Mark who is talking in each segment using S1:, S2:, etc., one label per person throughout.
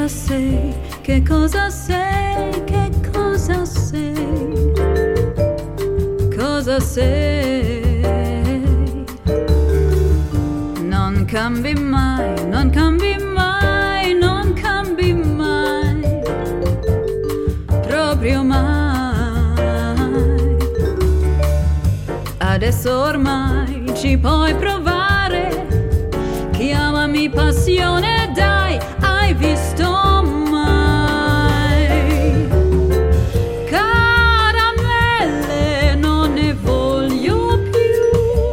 S1: cosa sei, che cosa sei, che cosa sei, cosa sei. Non cambi mai, non cambi mai, non cambi mai, proprio mai. Adesso ormai ci puoi provare, chiamami passione, dai, hai visto mai? Caramelle non ne voglio più,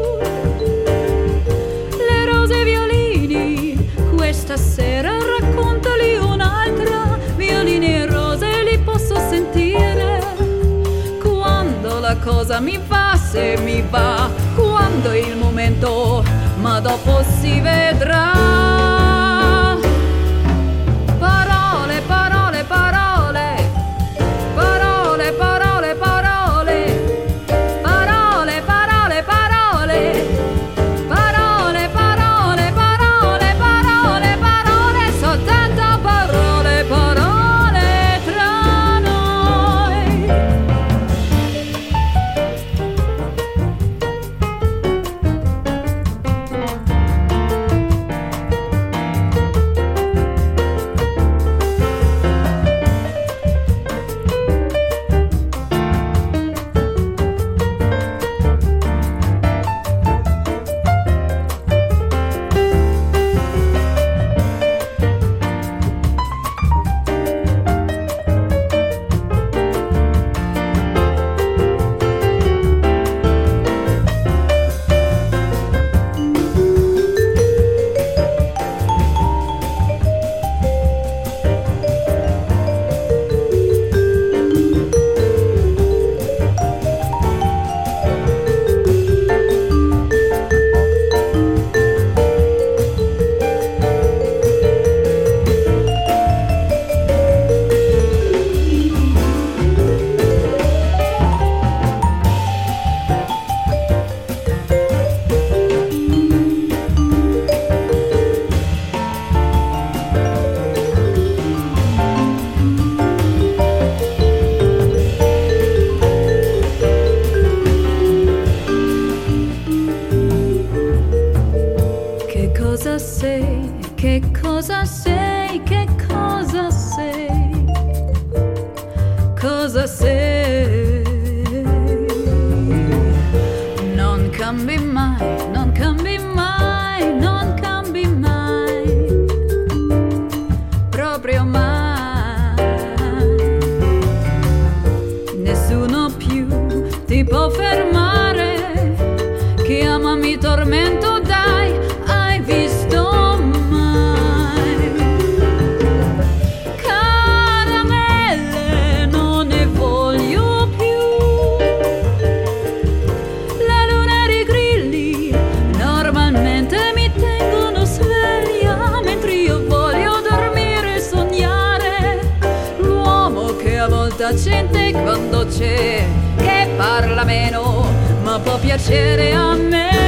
S1: le rose e i violini, questa sera raccontali un'altra, violini e rose li posso sentire, quando la cosa mi va, se mi va, quando è il momento, ma dopo si vedrà. Parole, parole, parole, parole, parole, parole, parole, parole, parole, parole, parole, parole, parole, parole, soltanto parole, parole tra noi. Che cosa sei, che cosa sei, che cosa sei, cosa sei. Non cambi mai, non cambi mai, non cambi mai, proprio mai. Nessuno più ti può fermare, chiamami tormento, dai, hai visto mai? Caramelle non ne voglio più, la luna e i grilli normalmente mi tengono sveglia, mentre io voglio dormire e sognare l'uomo che a volte accende quando c'è, che parla meno ma può piacere a me.